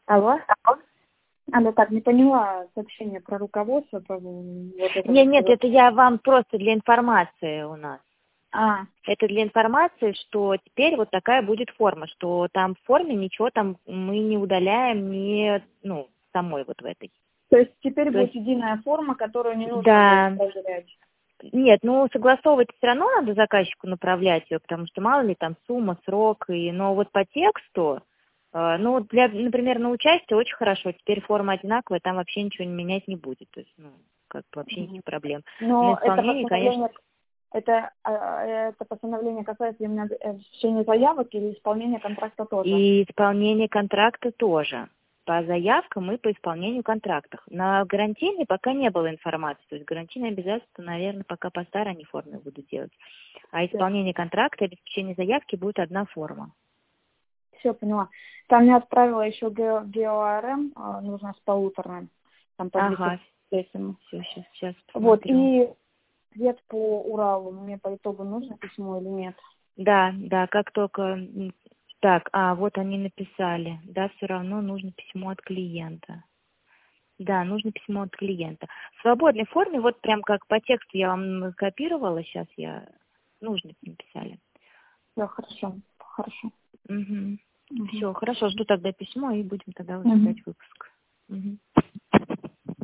Алло? Алло, так, не поняла сообщение про руководство. Вот это Нет, это я вам просто для информации у нас. Это для информации, что теперь вот такая будет форма, что там в форме ничего там мы не удаляем, самой вот в этой. То есть теперь будет единая форма, которую не нужно Да. будет проверять. Нет, согласовывать все равно надо заказчику направлять ее, потому что мало ли там сумма, срок, но вот по тексту, например, на участие очень хорошо, теперь форма одинаковая, там вообще ничего менять не будет, то есть, вообще никаких проблем. Но На исполнение, конечно. Это постановление касается именно изучения заявок или исполнения контракта тоже? И исполнение контракта тоже. По заявкам и по исполнению контрактов. На гарантийной пока не было информации. То есть гарантийные обязательства, наверное, пока по старой форме буду делать. А исполнение контракта и обеспечение заявки будет одна форма. Все, поняла. Там я отправила еще ГеоАРМ, нужно с полуторным. Там по 200. Все, сейчас посмотрю. Вот, и ответ по Уралу. Мне по итогу нужно письмо или нет? Да, как только... Так, вот они написали. Да, все равно нужно письмо от клиента. Да, нужно письмо от клиента. В свободной форме, вот прям как по тексту я вам копировала, сейчас нужно написали. Все, хорошо. Все, хорошо, жду тогда письмо и будем тогда уже ждать выпуск.